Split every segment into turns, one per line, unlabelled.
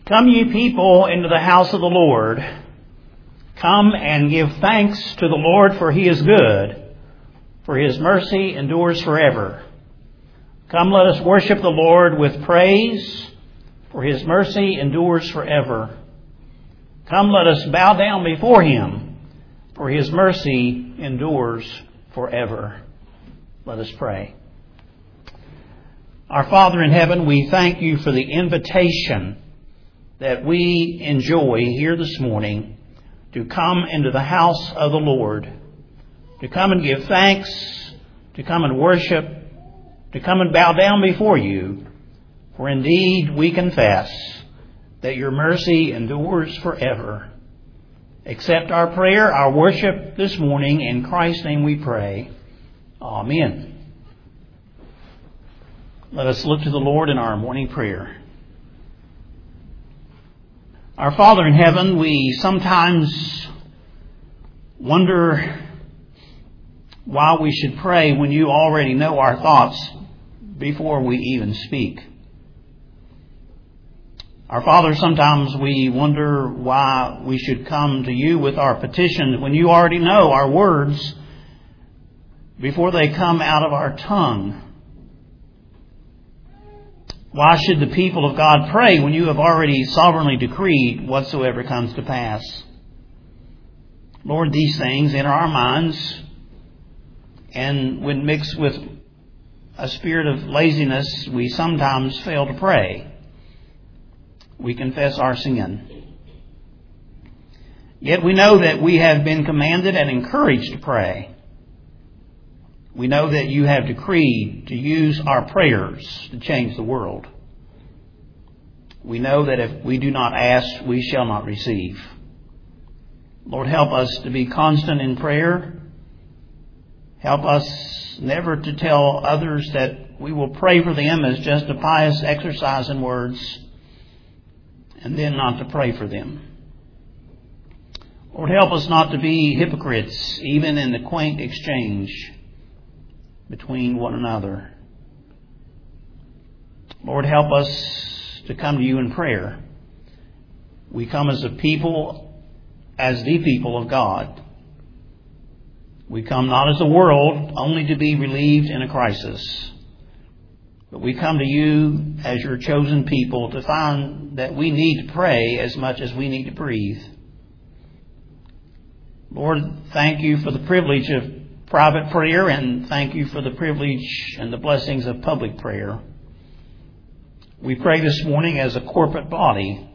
Come ye people into the house of the Lord. Come and give thanks to the Lord, for He is good, for His mercy endures forever. Come, let us worship the Lord with praise, for His mercy endures forever. Come, let us bow down before Him, for His mercy endures forever. Let us pray. Our Father in heaven, we thank You for the invitation that we enjoy here this morning to come into the house of the Lord, to come and give thanks, to come and worship, to come and bow down before You. For indeed we confess that Your mercy endures forever. Accept our prayer, our worship this morning. In Christ's name we pray. Amen. Let us look to the Lord in our morning prayer. Our Father in heaven, we sometimes wonder why we should pray when You already know our thoughts before we even speak. Our Father, sometimes we wonder why we should come to You with our petitions when You already know our words before they come out of our tongue. Why should the people of God pray when You have already sovereignly decreed whatsoever comes to pass? Lord, these things enter our minds, and when mixed with a spirit of laziness, we sometimes fail to pray. We confess our sin. Yet we know that we have been commanded and encouraged to pray. We know that You have decreed to use our prayers to change the world. We know that if we do not ask, we shall not receive. Lord, help us to be constant in prayer. Help us never to tell others that we will pray for them as just a pious exercise in words, and then not to pray for them. Lord, help us not to be hypocrites, even in the quaint exchange between one another. Lord, help us to come to You in prayer. We come as a people, as the people of God. We come not as a world, only to be relieved in a crisis. But we come to You as Your chosen people to find that we need to pray as much as we need to breathe. Lord, thank You for the privilege of private prayer, and thank You for the privilege and the blessings of public prayer. We pray this morning as a corporate body.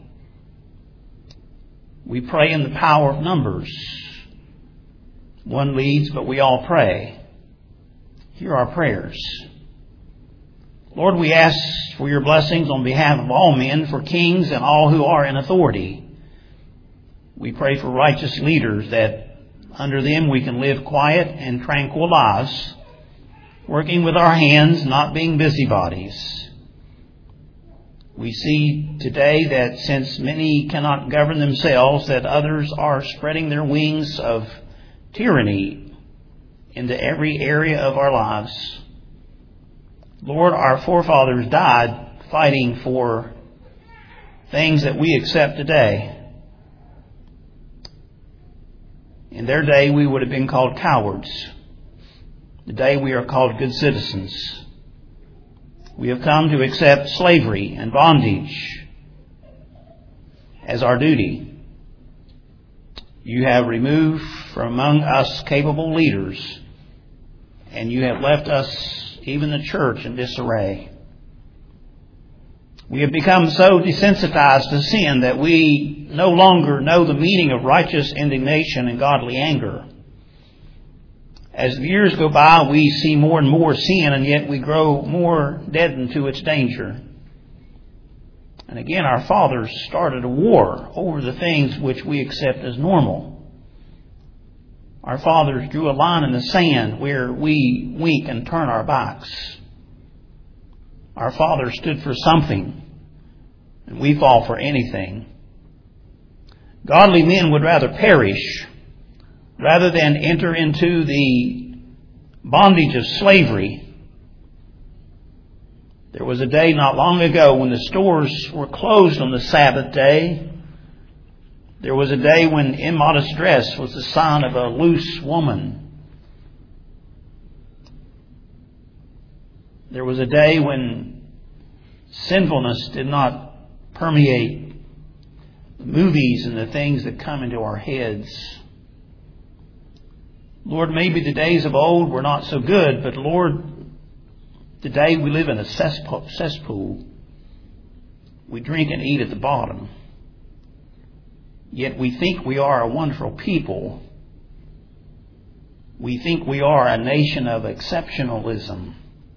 We pray in the power of numbers. One leads, but we all pray. Hear our prayers. Lord, we ask for Your blessings on behalf of all men, for kings and all who are in authority. We pray for righteous leaders, that under them we can live quiet and tranquil lives, working with our hands, not being busybodies. We see today that since many cannot govern themselves, that others are spreading their wings of tyranny into every area of our lives. Lord, our forefathers died fighting for things that we accept today. In their day, we would have been called cowards. Today, we are called good citizens. We have come to accept slavery and bondage as our duty. You have removed from among us capable leaders, and You have left us, even the church, in disarray. We have become so desensitized to sin that we no longer know the meaning of righteous indignation and godly anger. As the years go by, we see more and more sin, and yet we grow more deadened to its danger. And again, our fathers started a war over the things which we accept as normal. Our fathers drew a line in the sand where we wink and turn our backs. Our fathers stood for something, and we fall for anything. Godly men would rather perish rather than enter into the bondage of slavery There was a day not long ago when the stores were closed on the Sabbath day. There was a day when immodest dress was the sign of a loose woman. There was a day when sinfulness did not permeate the movies and the things that come into our heads. Lord, maybe the days of old were not so good, but Lord, today we live in a cesspool. We drink and eat at the bottom. Yet we think we are a wonderful people. We think we are a nation of exceptionalism.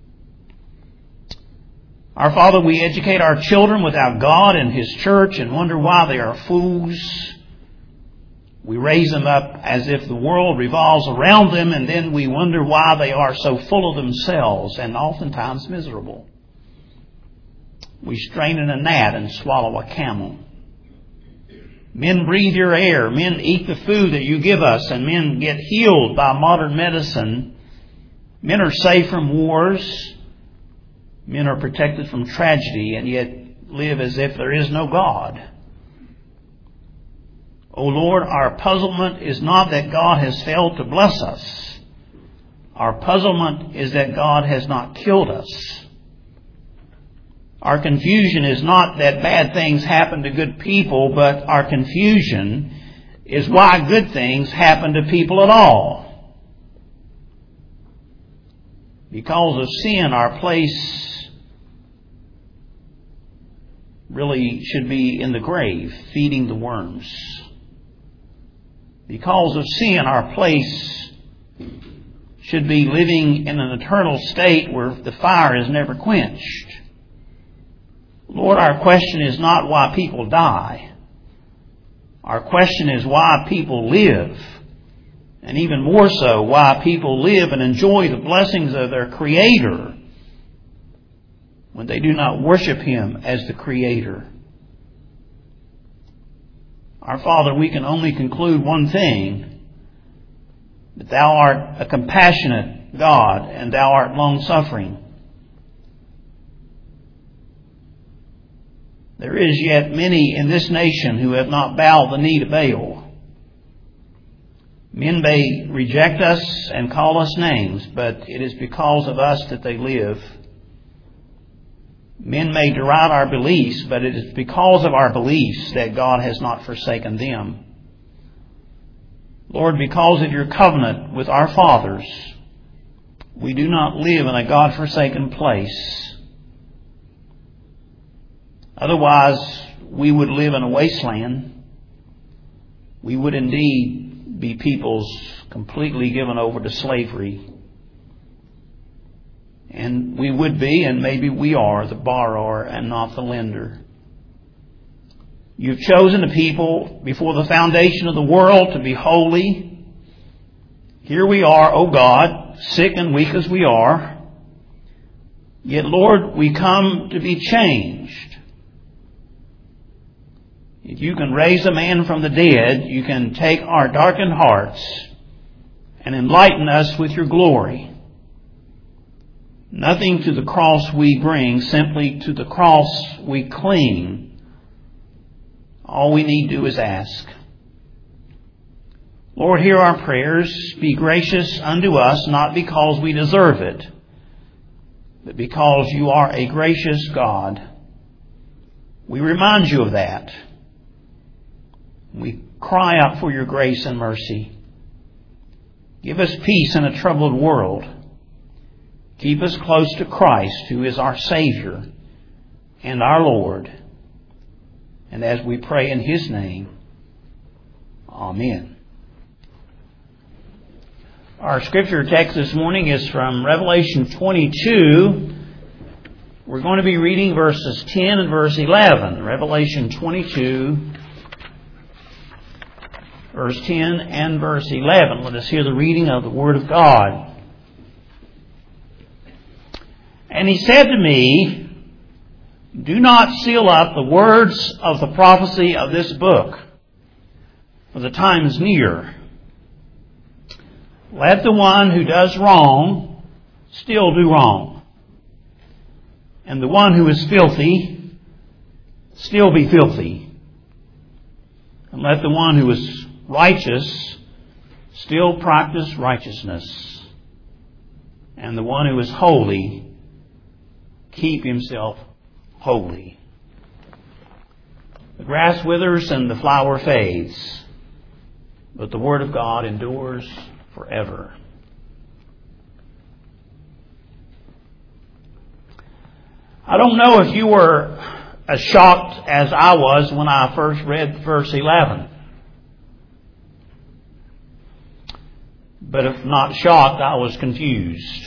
Our Father, we educate our children without God and His church and wonder why they are fools. We raise them up as if the world revolves around them, and then we wonder why they are so full of themselves and oftentimes miserable. We strain in a gnat and swallow a camel. Men breathe your air. Men eat the food that you give us, and men get healed by modern medicine. Men are safe from wars. Men are protected from tragedy, and yet live as if there is no God. O Lord, our puzzlement is not that God has failed to bless us. Our puzzlement is that God has not killed us. Our confusion is not that bad things happen to good people, but our confusion is why good things happen to people at all. Because of sin, our place really should be in the grave, feeding the worms. Because of sin, our place should be living in an eternal state where the fire is never quenched. Lord, our question is not why people die. Our question is why people live. And even more so, why people live and enjoy the blessings of their Creator when they do not worship Him as the Creator. Our Father, we can only conclude one thing, that Thou art a compassionate God and Thou art long-suffering. There is yet many in this nation who have not bowed the knee to Baal. Men may reject us and call us names, but it is because of us that they live. Men may deride our beliefs, but it is because of our beliefs that God has not forsaken them. Lord, because of your covenant with our fathers, we do not live in a God-forsaken place. Otherwise, we would live in a wasteland. We would indeed be peoples completely given over to slavery. And we would be, and maybe we are, the borrower and not the lender. You've chosen a people before the foundation of the world to be holy. Here we are, O God, sick and weak as we are. Yet, Lord, we come to be changed. If you can raise a man from the dead, you can take our darkened hearts and enlighten us with your glory. Nothing to the cross we bring, simply to the cross we cling. All we need do is ask. Lord, hear our prayers. Be gracious unto us, not because we deserve it, but because you are a gracious God. We remind you of that. We cry out for your grace and mercy. Give us peace in a troubled world. Keep us close to Christ, who is our Savior and our Lord. And as we pray in His name, Amen. Our scripture text this morning is from Revelation 22. We're going to be reading verses 10 and verse 11. Revelation 22, verse 10 and verse 11. Let us hear the reading of the Word of God. And he said to me, do not seal up the words of the prophecy of this book, for the time is near. Let the one who does wrong still do wrong. and the one who is filthy still be filthy. And let the one who is righteous still practice righteousness. And the one who is holy keep himself holy. The grass withers and the flower fades, but the Word of God endures forever. I don't know if you were as shocked as I was when I first read verse 11. But if not shocked, I was confused.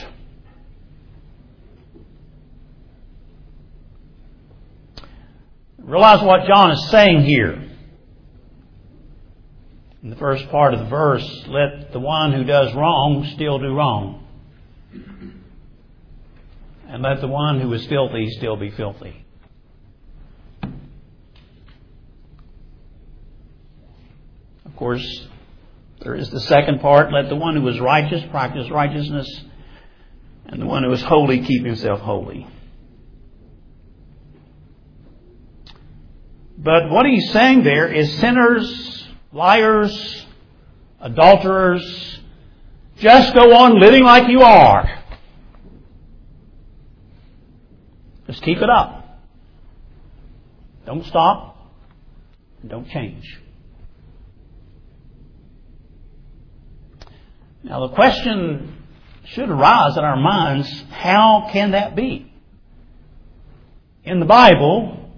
Realize what John is saying here. In the first part of the verse, let the one who does wrong still do wrong. And let the one who is filthy still be filthy. Of course, there is the second part. Let the one who is righteous practice righteousness, and the one who is holy keep himself holy. But what he's saying there is sinners, liars, adulterers, just go on living like you are. Just keep it up. Don't stop. And don't change. Now the question should arise in our minds, how can that be? In the Bible,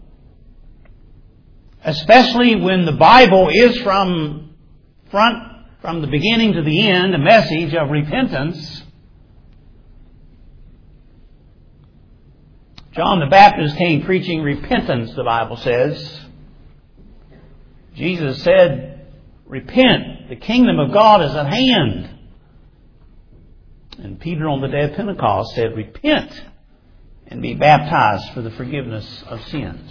especially when the Bible is from the beginning to the end, a message of repentance. John the Baptist came preaching repentance, the Bible says. Jesus said, repent, the kingdom of God is at hand. And Peter on the day of Pentecost said, repent and be baptized for the forgiveness of sins.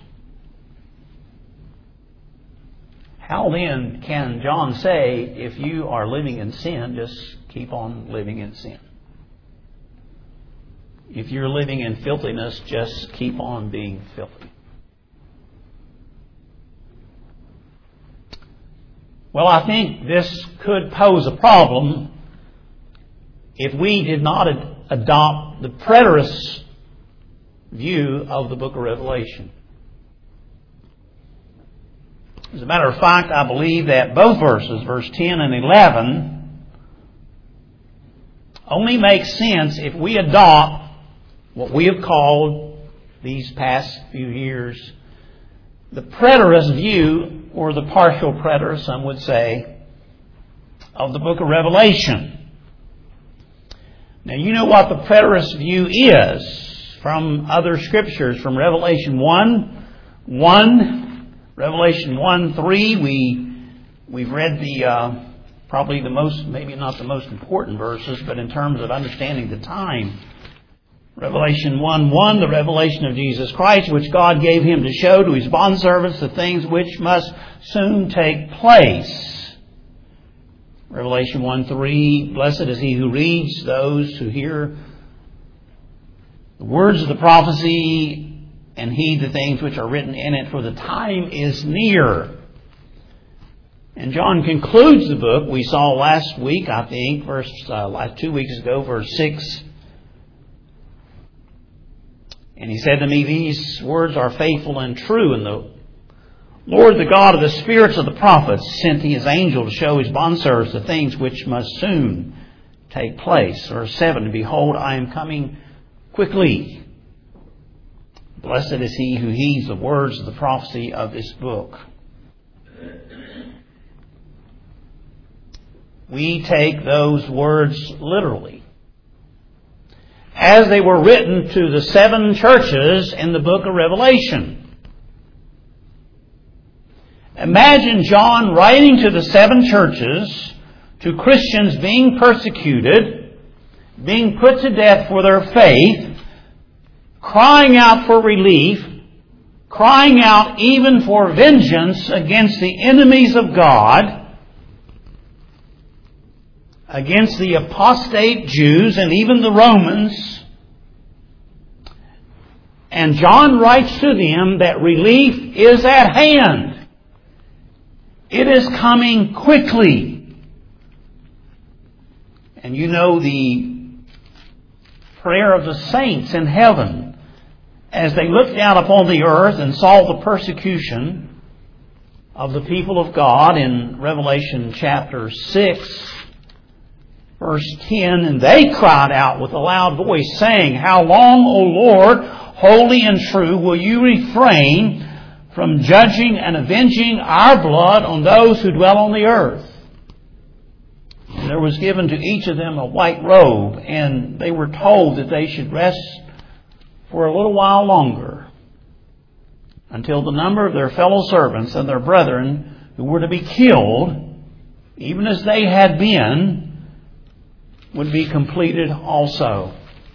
How then can John say, if you are living in sin, just keep on living in sin? If you're living in filthiness, just keep on being filthy. Well, I think this could pose a problem if we did not adopt the preterist view of the book of Revelation. As a matter of fact, I believe that both verses, verse 10 and 11, only make sense if we adopt what we have called these past few years the preterist view, or the partial preterist, some would say, of the book of Revelation. Now, you know what the preterist view is from other scriptures, from Revelation 1, Revelation 1:3. We've read the probably the most, maybe not the most important verses, but in terms of understanding the time. Revelation 1:1, the revelation of Jesus Christ, which God gave him to show to his bondservants the things which must soon take place. Revelation 1:3, blessed is he who reads, those who hear the words of the prophecy and heed the things which are written in it, for the time is near. And John concludes the book. We saw last week, I think, like 2 weeks ago, verse 6. And he said to me, these words are faithful and true. And the Lord, the God of the spirits of the prophets, sent his angel to show his bondservants the things which must soon take place. Verse 7, behold, I am coming quickly. Blessed is he who heeds the words of the prophecy of this book. We take those words literally, as they were written to the 7 churches in the book of Revelation. Imagine John writing to the 7 churches, to Christians being persecuted, being put to death for their faith, crying out for relief, crying out even for vengeance against the enemies of God, against the apostate Jews and even the Romans, And John writes to them that relief is at hand. It is coming quickly. And you know the prayer of the saints in heaven as they looked down upon the earth and saw the persecution of the people of God in Revelation chapter 6, verse 10, and they cried out with a loud voice, saying, How long, O Lord, holy and true, will you refrain from judging and avenging our blood on those who dwell on the earth? And there was given to each of them a white robe, and they were told that they should rest for a little while longer, until the number of their fellow servants and their brethren who were to be killed, even as they had been, would be completed also.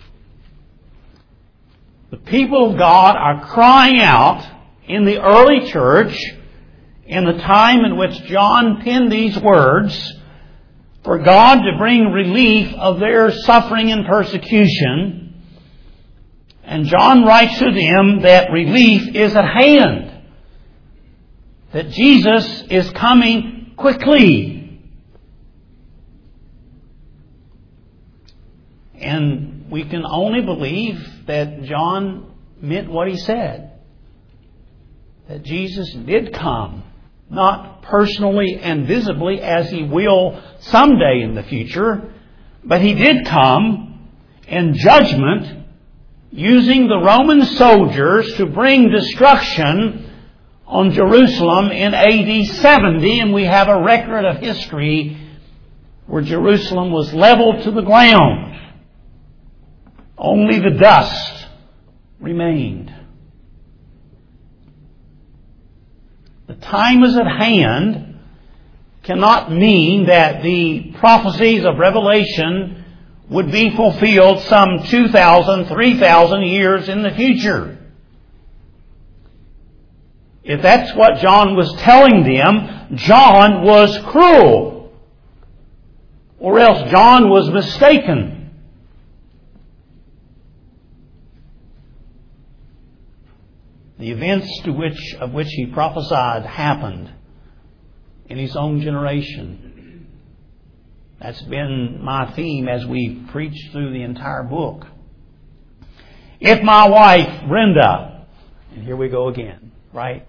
The people of God are crying out in the early church, in the time in which John penned these words, for God to bring relief of their suffering and persecution. And John writes to them that relief is at hand, that Jesus is coming quickly. And we can only believe that John meant what he said. That Jesus did come, not personally and visibly as He will someday in the future, but He did come in judgment, using the Roman soldiers to bring destruction on Jerusalem in AD 70. And we have a record of history where Jerusalem was leveled to the ground. Only the dust remained. The time is at hand cannot mean that the prophecies of Revelation would be fulfilled some 2,000, 3,000 years in the future. If that's what John was telling them, John was cruel. Or else John was mistaken. The events of which he prophesied happened in his own generation. That's been my theme as we preached through the entire book. If my wife, Brenda, and here we go again, right,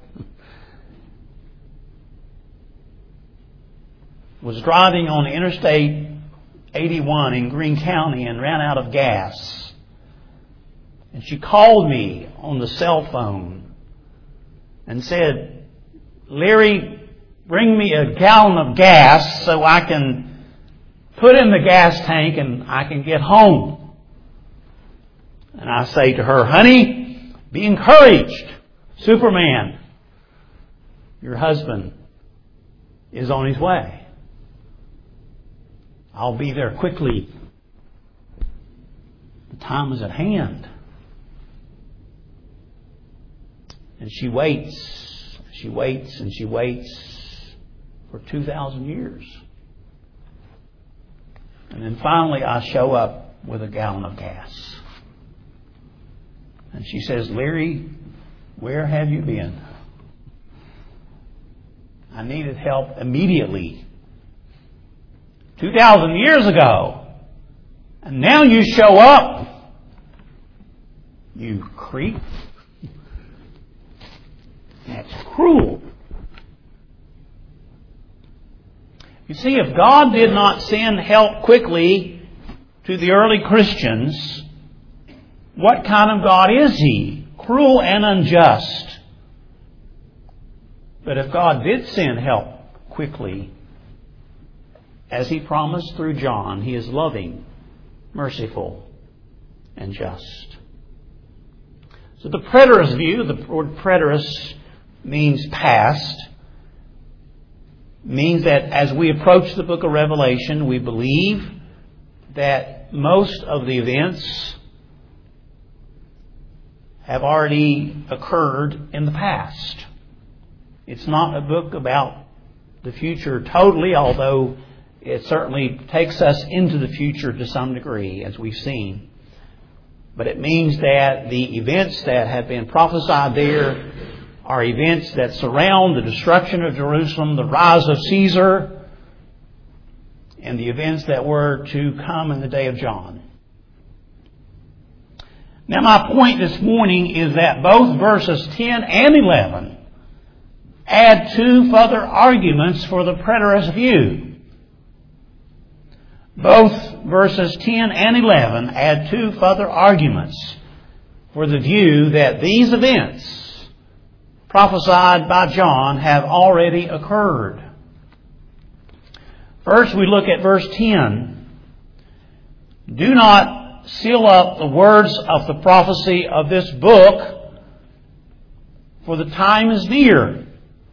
was driving on Interstate 81 in Greene County and ran out of gas, and she called me on the cell phone and said, Larry, bring me a gallon of gas so I can put in the gas tank and I can get home. And I say to her, honey, be encouraged. Superman, your husband is on his way. I'll be there quickly. The time is at hand. And she waits, and she waits for 2,000 years. And then finally I show up with a gallon of gas. And she says, Larry, where have you been? I needed help immediately. 2,000 years ago. And now you show up. You creep. That's cruel. You see, if God did not send help quickly to the early Christians, what kind of God is He? Cruel and unjust. But if God did send help quickly, as He promised through John, He is loving, merciful, and just. So the preterist view, the word preterist means past, means that as we approach the book of Revelation, we believe that most of the events have already occurred in the past. It's not a book about the future totally, although it certainly takes us into the future to some degree, as we've seen. But it means that the events that have been prophesied there are events that surround the destruction of Jerusalem, the rise of Caesar, and the events that were to come in the day of John. Now my point this morning is that both verses 10 and 11 add two further arguments for the preterist view. Both verses 10 and 11 add two further arguments for the view that these events prophesied by John have already occurred. First, we look at verse 10. Do not seal up the words of the prophecy of this book, for the time is near.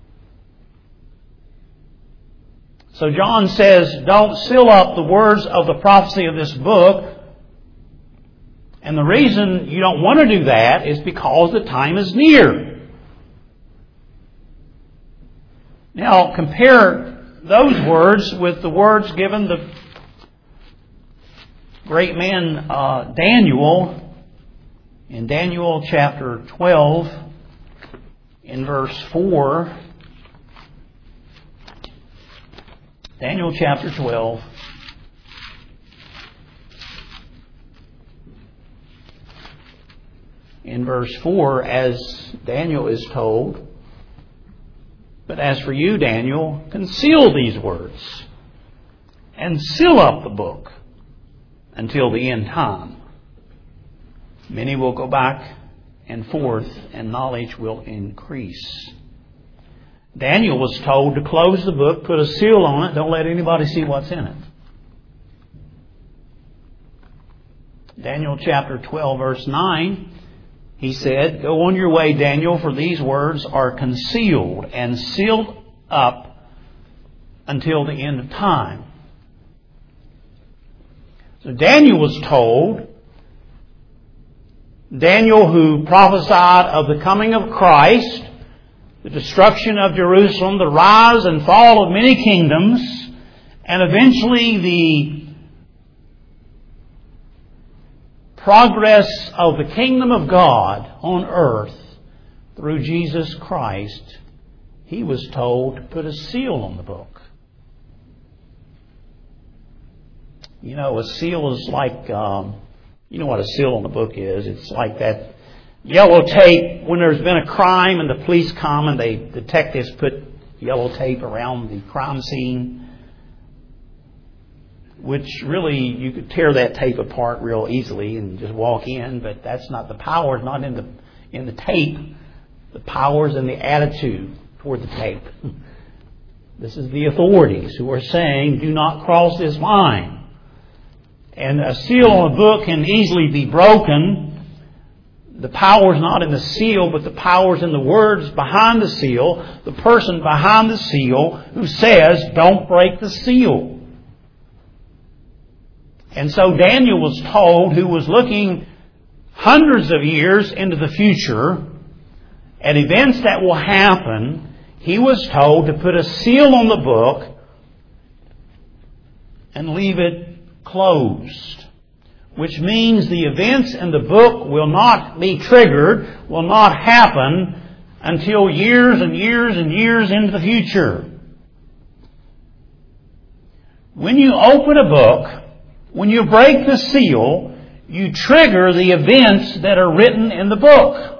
So John says, don't seal up the words of the prophecy of this book. And the reason you don't want to do that is because the time is near. Now, compare those words with the words given the great man Daniel in Daniel chapter 12 in verse 4. Daniel chapter 12. In verse 4, as Daniel is told, but as for you, Daniel, conceal these words and seal up the book until the end time. Many will go back and forth, and knowledge will increase. Daniel was told to close the book, put a seal on it, don't let anybody see what's in it. Daniel chapter 12 verse 9, he said, go on your way, Daniel, for these words are concealed and sealed up until the end of time. So Daniel was told, Daniel who prophesied of the coming of Christ, the destruction of Jerusalem, the rise and fall of many kingdoms, and eventually the progress of the kingdom of God on earth through Jesus Christ, he was told to put a seal on the book. You know, a seal is like, you know what a seal on the book is? It's like that yellow tape when there's been a crime and the police come and detectives put yellow tape around the crime scene, which really you could tear that tape apart real easily and just walk in, but that's not the power, not in the tape. The power's in the attitude toward the tape. This is the authorities who are saying, do not cross this line. And a seal on a book can easily be broken. The power's not in the seal, but the power's in the words behind the seal, the person behind the seal who says, don't break the seal. And so Daniel was told, who was looking hundreds of years into the future at events that will happen, he was told to put a seal on the book and leave it closed. Which means the events in the book will not be triggered, will not happen until years and years and years into the future. When you open a book, when you break the seal, you trigger the events that are written in the book.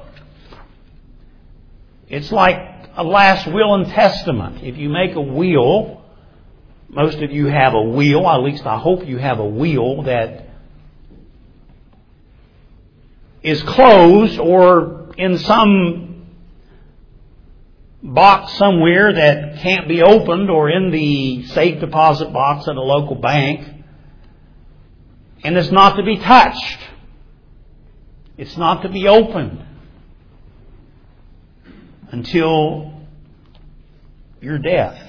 It's like a last will and testament. If you make a will, most of you have a will, at least I hope you have a will that is closed or in some box somewhere that can't be opened, or in the safe deposit box at a local bank. And it's not to be touched. It's not to be opened until your death.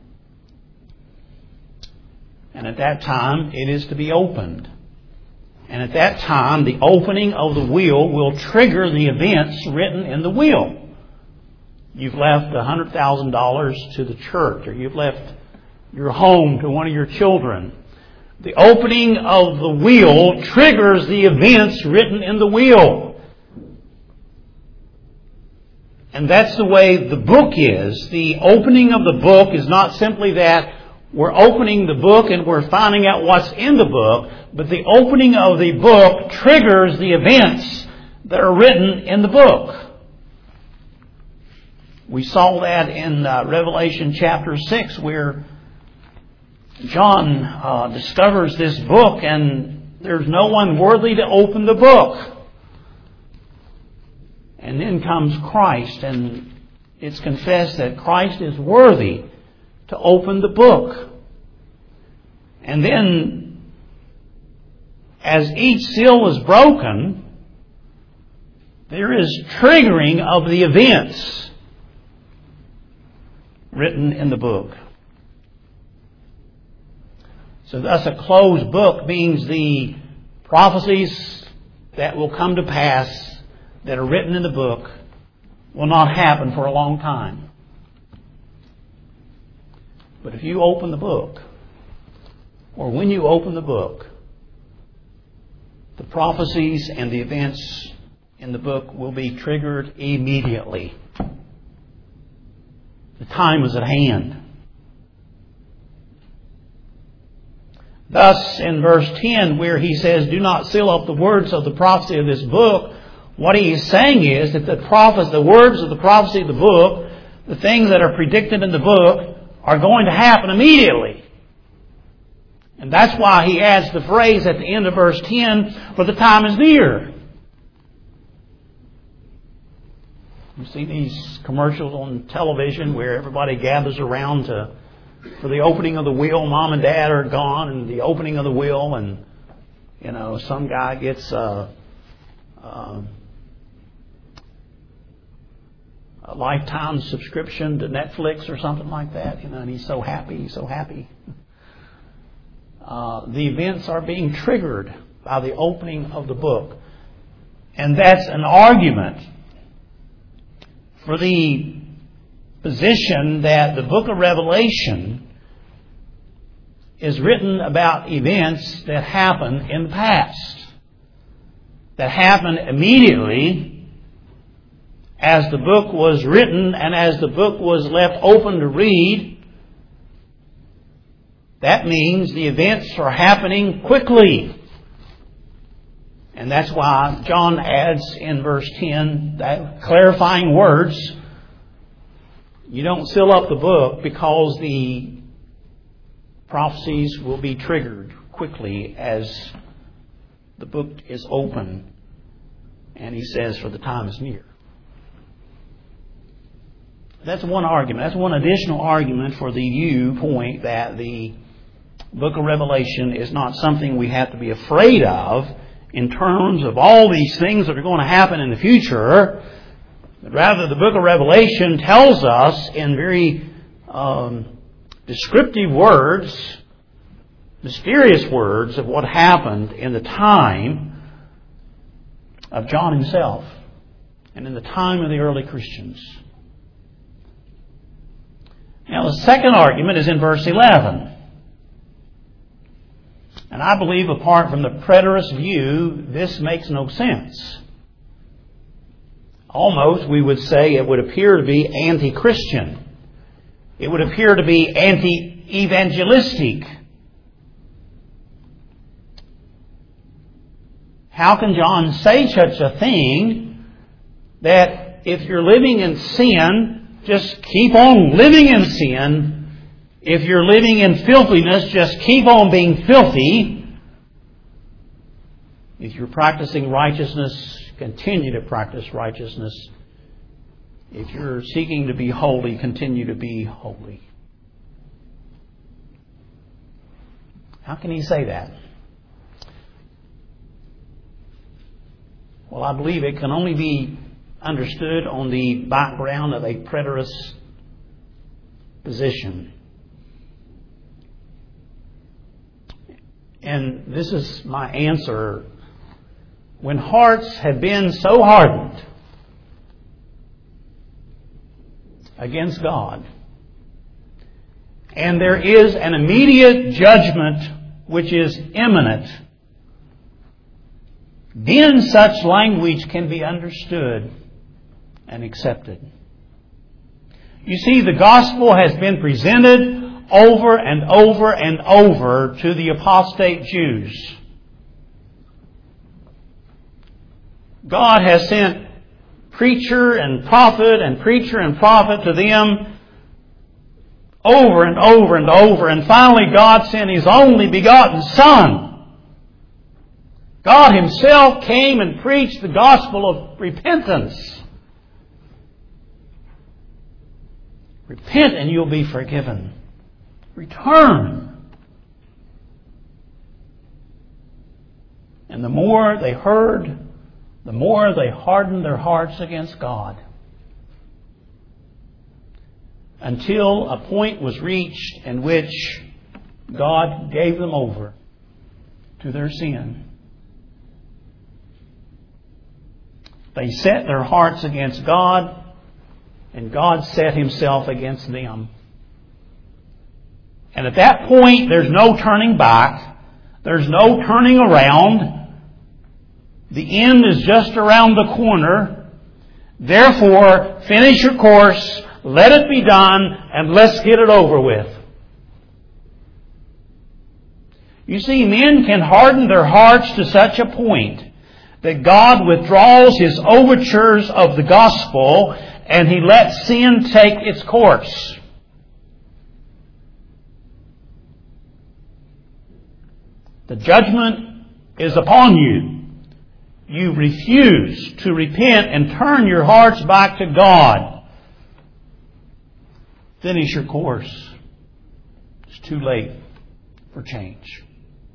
And at that time, it is to be opened. And at that time, the opening of the will trigger the events written in the will. You've left $100,000 to the church, or you've left your home to one of your children. The opening of the wheel triggers the events written in the wheel. And that's the way the book is. The opening of the book is not simply that we're opening the book and we're finding out what's in the book, but the opening of the book triggers the events that are written in the book. We saw that in Revelation chapter 6, where John discovers this book and there's no one worthy to open the book. And then comes Christ, and it's confessed that Christ is worthy to open the book. And then, as each seal is broken, there is triggering of the events written in the book. So thus a closed book means the prophecies that will come to pass that are written in the book will not happen for a long time. But if you open the book, or when you open the book, the prophecies and the events in the book will be triggered immediately. The time is at hand. Thus, in verse 10, where he says, "Do not seal up the words of the prophecy of this book," what he is saying is that the words of the prophecy of the book, the things that are predicted in the book, are going to happen immediately. And that's why he adds the phrase at the end of verse 10, "For the time is near." You see these commercials on television where everybody gathers around for the opening of the wheel. Mom and Dad are gone, and the opening of the wheel, and some guy gets a lifetime subscription to Netflix or something like that, and he's so happy, the events are being triggered by the opening of the book. And that's an argument for the position that the book of Revelation is written about events that happen in the past, that happen immediately as the book was written and as the book was left open to read. That means the events are happening quickly. And that's why John adds in verse 10 that clarifying words. You don't seal up the book because the prophecies will be triggered quickly as the book is open. And he says, "For the time is near." That's one argument. That's one additional argument for the viewpoint that the book of Revelation is not something we have to be afraid of in terms of all these things that are going to happen in the future. But rather, the book of Revelation tells us in very descriptive words, mysterious words of what happened in the time of John himself and in the time of the early Christians. Now, the second argument is in verse 11. And I believe, apart from the preterist view, this makes no sense. Almost, we would say, it would appear to be anti-Christian. It would appear to be anti-evangelistic. How can John say such a thing, that if you're living in sin, just keep on living in sin? If you're living in filthiness, just keep on being filthy. If you're practicing righteousness, continue to practice righteousness. If you're seeking to be holy, continue to be holy. How can he say that? Well, I believe it can only be understood on the background of a preterist position. And this is my answer. When hearts have been so hardened against God, and there is an immediate judgment which is imminent, then such language can be understood and accepted. You see, the gospel has been presented over and over and over to the apostate Jews. God has sent preacher and prophet and preacher and prophet to them over and over and over. And finally God sent His only begotten Son. God Himself came and preached the gospel of repentance. Repent and you'll be forgiven. Return. And the more they heard, the more they hardened their hearts against God. Until a point was reached in which God gave them over to their sin. They set their hearts against God, and God set Himself against them. And at that point, there's no turning back. There's no turning around. The end is just around the corner. Therefore, finish your course, let it be done, and let's get it over with. You see, men can harden their hearts to such a point that God withdraws His overtures of the gospel and He lets sin take its course. The judgment is upon you. You refuse to repent and turn your hearts back to God. Finish your course. It's too late for change.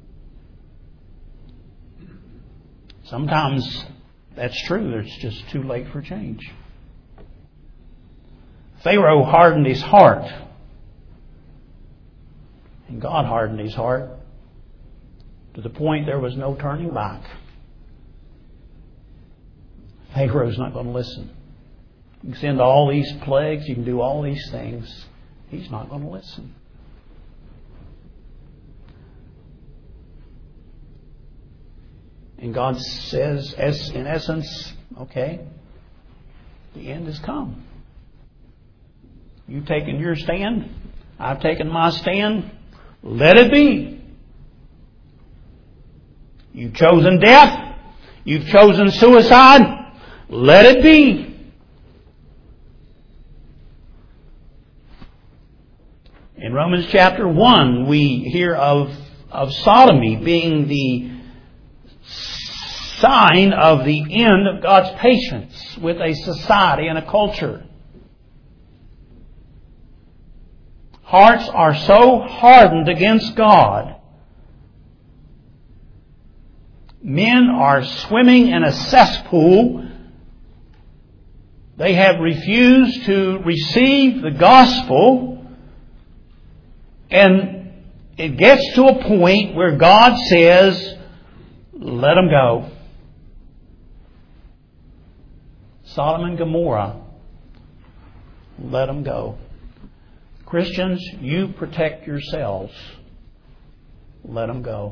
Sometimes that's true. It's just too late for change. Pharaoh hardened his heart. And God hardened his heart to the point there was no turning back. Pharaoh's not going to listen. You can send all these plagues, you can do all these things. He's not going to listen. And God says, in essence, okay, the end has come. You've taken your stand. I've taken my stand. Let it be. You've chosen death. You've chosen suicide. Let it be. In Romans chapter 1, we hear of sodomy being the sign of the end of God's patience with a society and a culture. Hearts are so hardened against God. Men are swimming in a cesspool. They have refused to receive the gospel. And it gets to a point where God says, let them go. Sodom and Gomorrah, let them go. Christians, you protect yourselves. Let them go.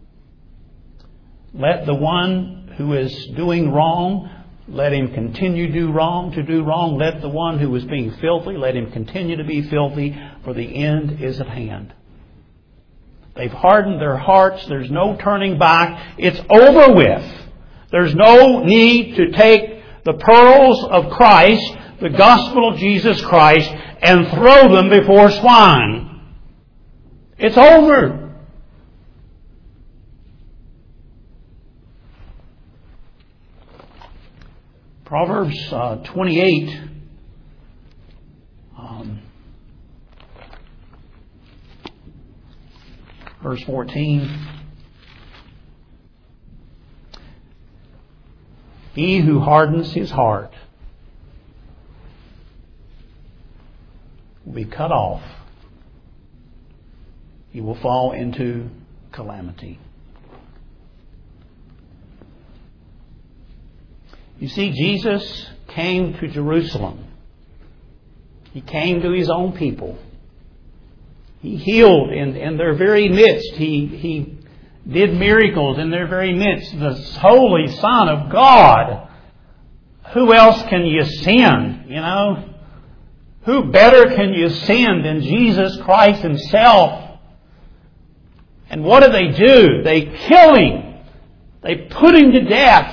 Let the one who is doing wrong, let him continue to do wrong. Let the one who is being filthy, let him continue to be filthy, for the end is at hand. They've hardened their hearts. There's no turning back. It's over with. There's no need to take the pearls of Christ, the gospel of Jesus Christ, and throw them before swine. It's over. Proverbs 28 verse 14. He who hardens his heart will be cut off. He will fall into calamity. You see, Jesus came to Jerusalem. He came to His own people. He healed in their very midst. He did miracles in their very midst. The Holy Son of God. Who else can you send, you know? Who better can you send than Jesus Christ Himself? And what do? They kill Him. They put Him to death.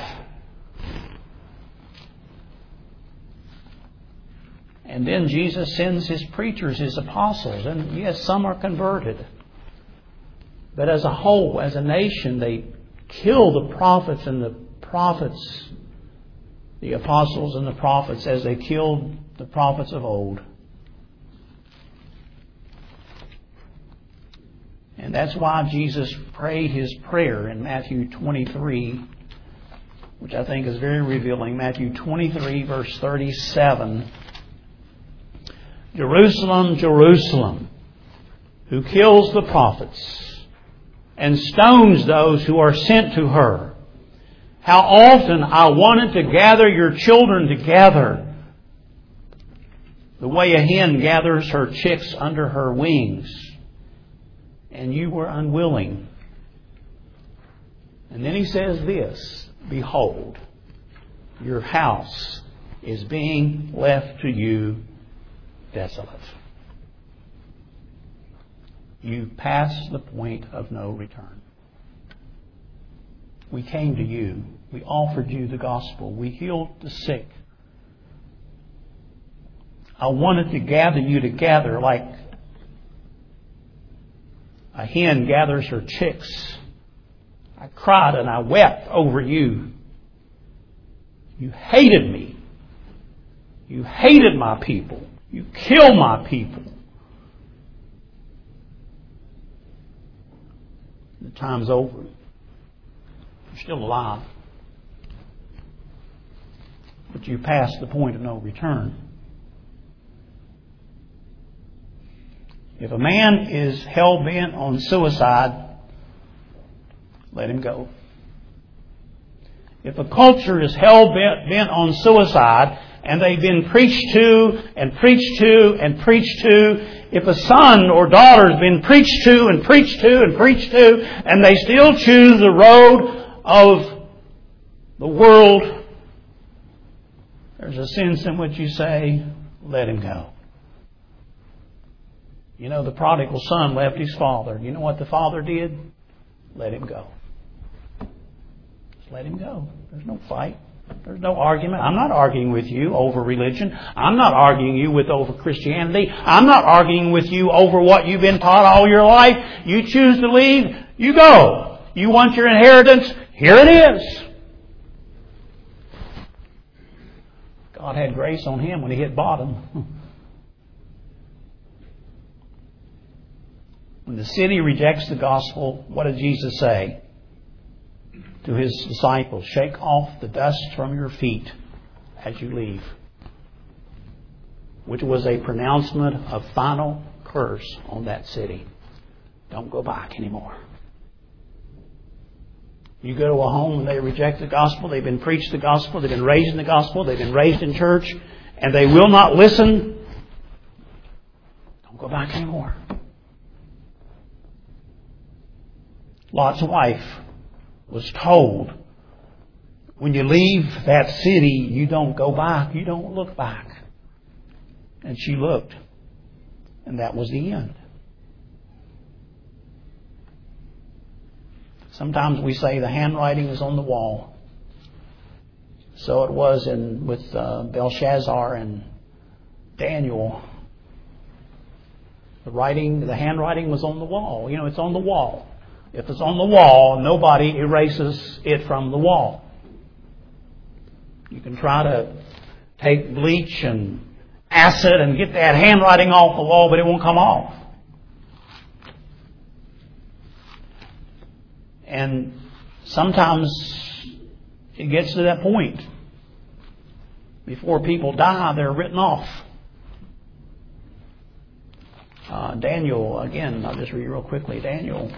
And then Jesus sends His preachers, His apostles. And yes, some are converted. But as a whole, as a nation, they kill the prophets and the prophets, the apostles and the prophets, as they killed the prophets of old. And that's why Jesus prayed His prayer in Matthew 23, which I think is very revealing. Matthew 23, verse 37. Jerusalem, Jerusalem, who kills the prophets and stones those who are sent to her. How often I wanted to gather your children together, the way a hen gathers her chicks under her wings, and you were unwilling. And then He says this, behold, your house is being left to you desolate. You pass the point of no return. We came to you. We offered you the gospel. We healed the sick. I wanted to gather you together like a hen gathers her chicks. I cried and I wept over you. You hated me. You hated my people. You killed my people. The time's over. You're still alive. But you passed the point of no return. If a man is hell-bent on suicide, let him go. If a culture is hell-bent on suicide, and they've been preached to and preached to and preached to, if a son or daughter has been preached to and preached to and preached to, and they still choose the road of the world, there's a sense in which you say, let him go. You know, the prodigal son left his father. You know what the father did? Let him go. Just let him go. There's no fight. There's no argument. I'm not arguing with you over religion. I'm not arguing you with over Christianity. I'm not arguing with you over what you've been taught all your life. You choose to leave, you go. You want your inheritance, here it is. God had grace on him when he hit bottom. When the city rejects the gospel, what did Jesus say to His disciples? Shake off the dust from your feet as you leave. Which was a pronouncement of final curse on that city. Don't go back anymore. You go to a home and they reject the gospel, they've been preached the gospel, they've been raised in the gospel, they've been raised in church, and they will not listen. Don't go back anymore. Lot's wife was told, when you leave that city, you don't go back, you don't look back. And she looked, and that was the end. Sometimes we say the handwriting is on the wall. So it was with Belshazzar and Daniel. The handwriting was on the wall. You know, it's on the wall. If it's on the wall, nobody erases it from the wall. You can try to take bleach and acid and get that handwriting off the wall, but it won't come off. And sometimes it gets to that point. Before people die, they're written off. Daniel, again, I'll just read real quickly. Daniel,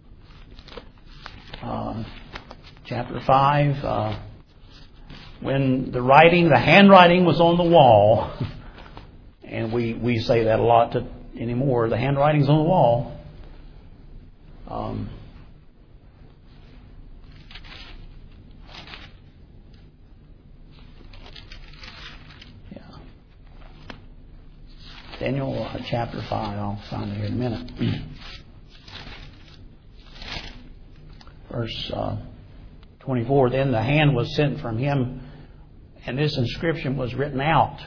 chapter 5, when the handwriting was on the wall, and we say that a lot anymore. The handwriting's on the wall. Daniel chapter 5. I'll find it here in a minute. Verse 24. Then the hand was sent from him, and this inscription was written out.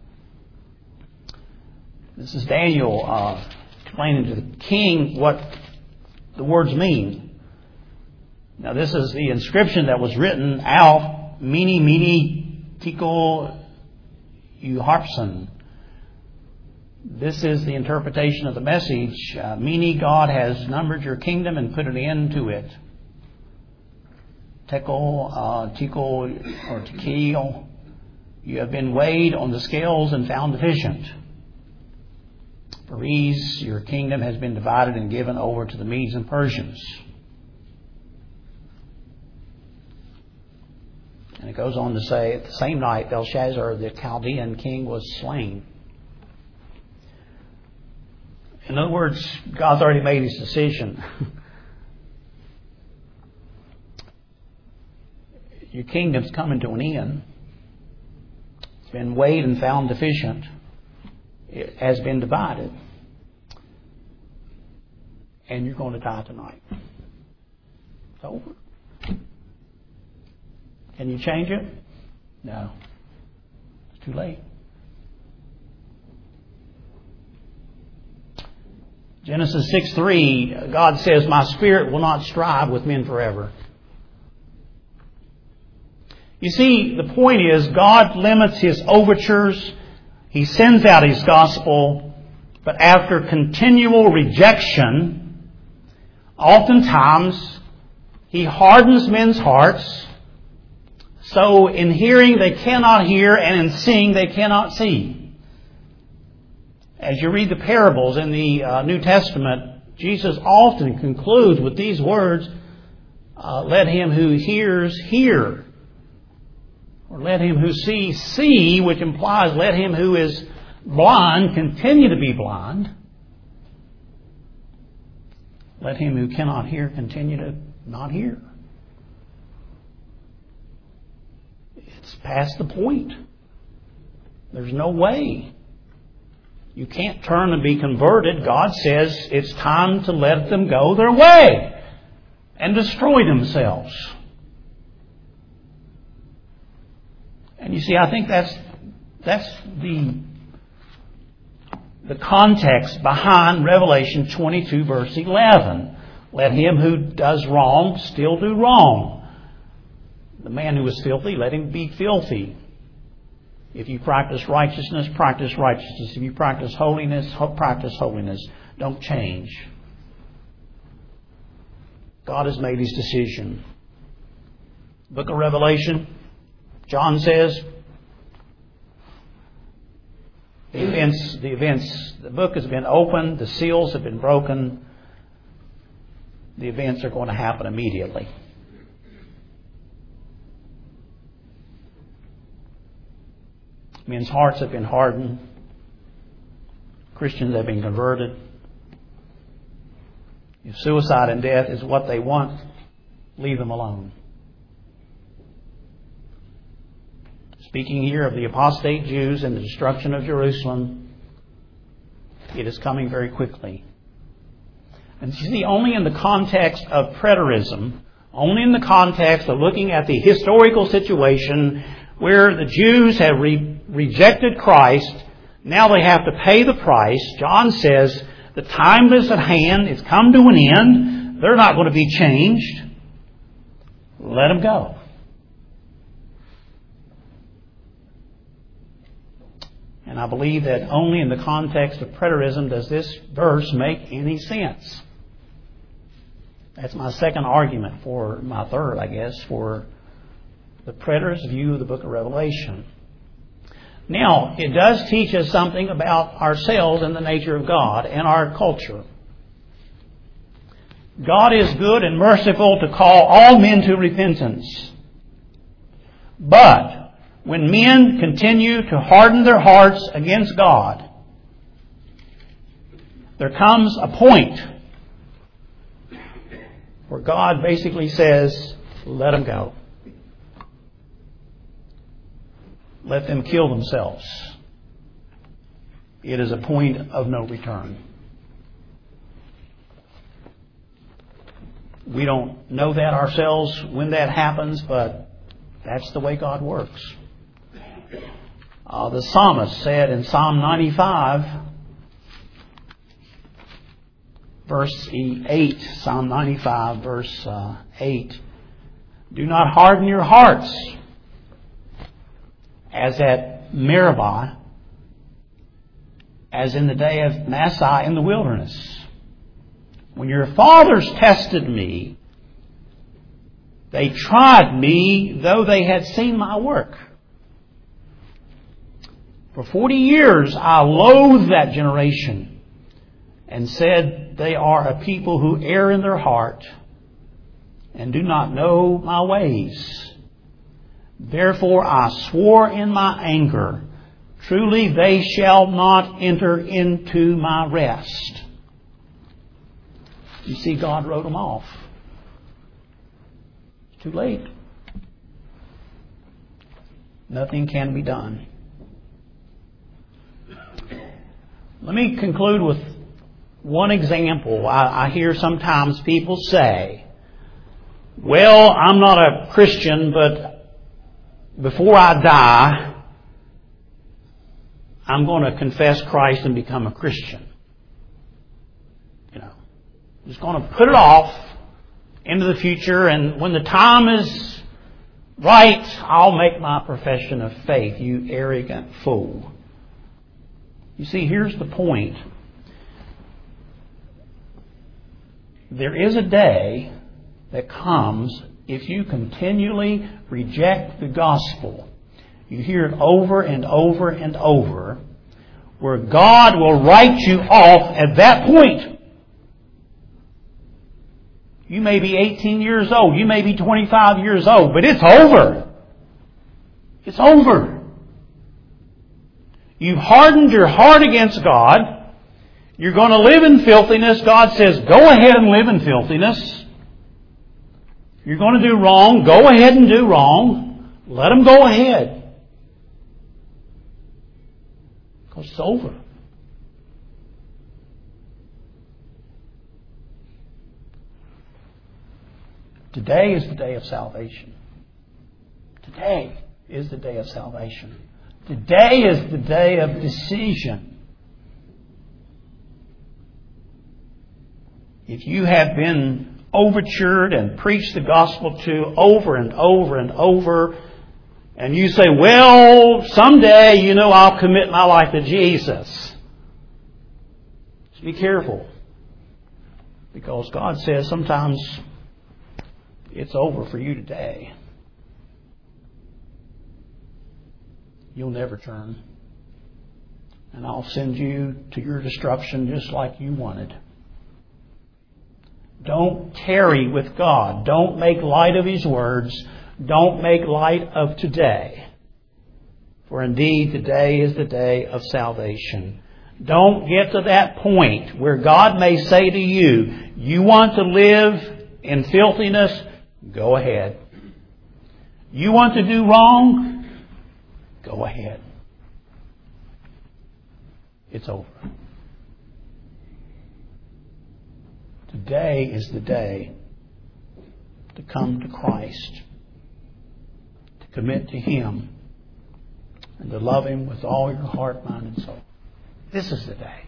This is Daniel explaining to the king what the words mean. Now this is the inscription that was written out. Mene, mene, tekel, upharsin. This is the interpretation of the message. Mene, God has numbered your kingdom and put an end to it. Tekel, or tekel, you have been weighed on the scales and found deficient. Peres, your kingdom has been divided and given over to the Medes and Persians. And it goes on to say, at the same night, Belshazzar, the Chaldean king, was slain. In other words, God's already made his decision. Your kingdom's coming to an end. It's been weighed and found deficient. It has been divided. And you're going to die tonight. It's over. Can you change it? No. It's too late. Genesis 6:3, God says, my spirit will not strive with men forever. You see, the point is, God limits his overtures. He sends out his gospel, but after continual rejection, oftentimes he hardens men's hearts. So in hearing they cannot hear, and in seeing they cannot see. As you read the parables in the New Testament, Jesus often concludes with these words, let him who hears hear. Or let him who sees see, which implies let him who is blind continue to be blind. Let him who cannot hear continue to not hear. It's past the point. There's no way. You can't turn and be converted. God says it's time to let them go their way and destroy themselves. And you see, I think that's the context behind Revelation 22 verse 11. Let him who does wrong still do wrong. The man who is filthy, let him be filthy. If you practice righteousness, practice righteousness. If you practice holiness, practice holiness. Don't change. God has made his decision. Book of Revelation, John says, the book has been opened, the seals have been broken, the events are going to happen immediately. Men's hearts have been hardened. Christians have been converted. If suicide and death is what they want, leave them alone. Speaking here of the apostate Jews and the destruction of Jerusalem, it is coming very quickly. And you see, only in the context of preterism, only in the context of looking at the historical situation where the Jews have rejected Christ, now they have to pay the price. John says the time is at hand. It's come to an end. They're not going to be changed. Let them go. And I believe that only in the context of preterism does this verse make any sense. That's my second argument, for my third, I guess, for the preterist view of the book of Revelation. Now, it does teach us something about ourselves and the nature of God and our culture. God is good and merciful to call all men to repentance. But when men continue to harden their hearts against God, there comes a point where God basically says, let them go. Let them kill themselves. It is a point of no return. We don't know that ourselves when that happens, but that's the way God works. The psalmist said in Psalm 95, verse 8, Psalm 95, verse 8, do not harden your hearts as at Meribah, as in the day of Massah in the wilderness. When your fathers tested me, they tried me, though they had seen my work. For 40 years I loathed that generation and said, they are a people who err in their heart and do not know my ways. Therefore I swore in my anger, truly they shall not enter into my rest. You see, God wrote them off. It's too late. Nothing can be done. Let me conclude with one example. I hear sometimes people say, well, I'm not a Christian, but before I die, I'm going to confess Christ and become a Christian. Just going to put it off into the future, and when the time is right, I'll make my profession of faith, you arrogant fool. You see, here's the point. There is a day that comes if you continually reject the gospel. You hear it over and over and over, where God will write you off at that point. You may be 18 years old. You may be 25 years old. But it's over. It's over. You've hardened your heart against God. You're going to live in filthiness. God says, go ahead and live in filthiness. You're going to do wrong. Go ahead and do wrong. Let them go ahead. Because it's over. Today is the day of salvation. Today is the day of salvation. Today is the day of decision. If you have been overtured and preached the gospel to over and over and over, and you say, well, someday, I'll commit my life to Jesus. Just be careful. Because God says sometimes it's over for you today. You'll never turn. And I'll send you to your destruction just like you wanted. Don't tarry with God. Don't make light of His words. Don't make light of today. For indeed, today is the day of salvation. Don't get to that point where God may say to you, you want to live in filthiness? Go ahead. You want to do wrong? Go ahead. It's over. Today is the day to come to Christ, to commit to Him, and to love Him with all your heart, mind, and soul. This is the day.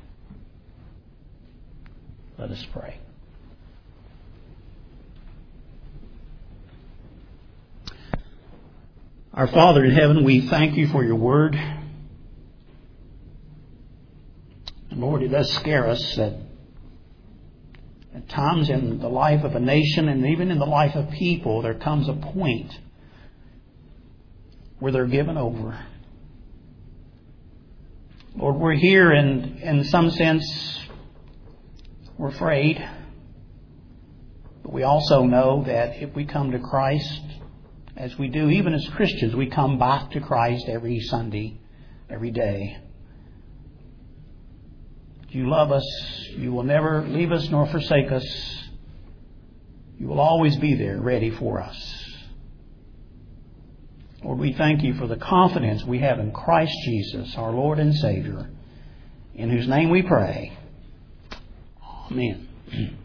Let us pray. Our Father in heaven, we thank You for Your word. And Lord, it does scare us that at times in the life of a nation and even in the life of people, there comes a point where they're given over. Lord, we're here and in some sense we're afraid. But we also know that if we come to Christ, as we do, even as Christians, we come back to Christ every Sunday, every day. You love us. You will never leave us nor forsake us. You will always be there ready for us. Lord, we thank You for the confidence we have in Christ Jesus, our Lord and Savior, in whose name we pray. Amen.